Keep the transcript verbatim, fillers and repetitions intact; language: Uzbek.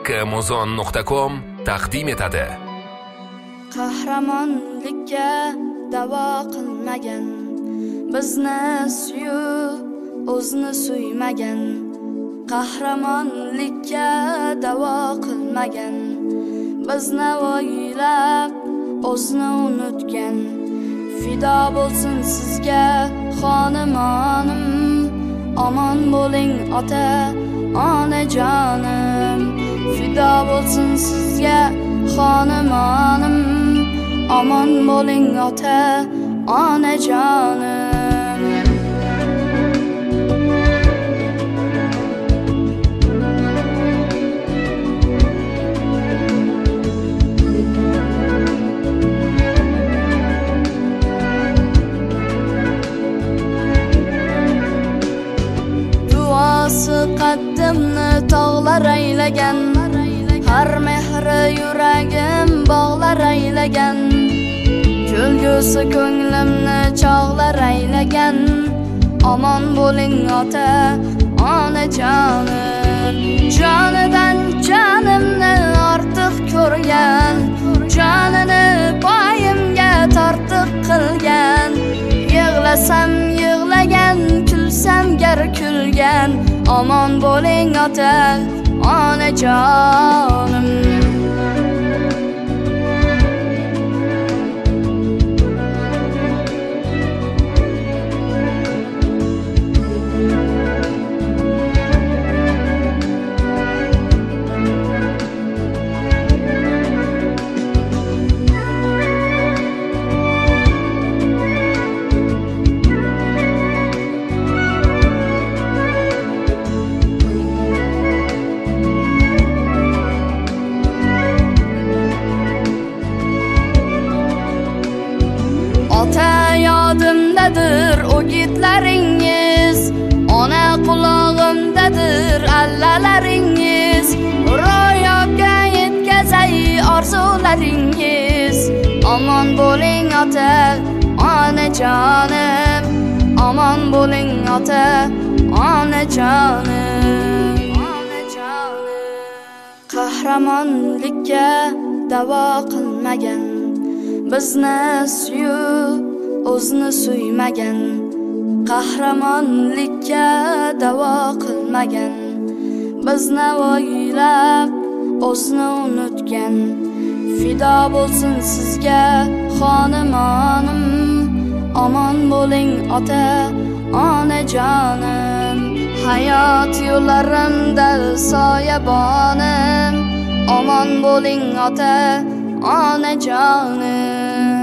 Amazon nuqta com taqdim etadi. Qahramonlikka davo qilmagan, bizni suyib o'zni suymagan. Qahramonlikka davo qilmagan, bizni o'ylab o'zni unutgan. Fido bo'lsin sizga xonumonim, omon bo'ling ota onajonim. Fido bo'lsin sizga xonumonim, omon bo'ling ota onajonim. Qaddimni tog'lar aylagan, har mehri yuragim bog'lar aylagan. Kulgusi ko'nglimni chog'lar aylagan. Omon bo'ling ota onajonim. Jonidan jonimni ortiq ko'rgan, jonini poyimga tortiq qilgan. Yig'lasam yig'lagan, kulsam gar kulgan. Omon bo'ling ota onajonim. Ota yodimdadir o'gitlaringiz, ona qulog'imdadir allalaringiz. Ro'yoga yetkazay orzularingiz. Omon bo'ling ota onajonim, omon bo'ling ota onajonim. Qahramonlikka davo qilmagan, bizni suyib o'zni suymagan. Qahramonlikka davo qilmagan, bizni o'ylab o'zni unutgan. Fido bo'lsin sizga xonumonim, omon bo'ling ota onajonim. Hayot yo'llarimda soyabonim, omon bo'ling ota onajonim.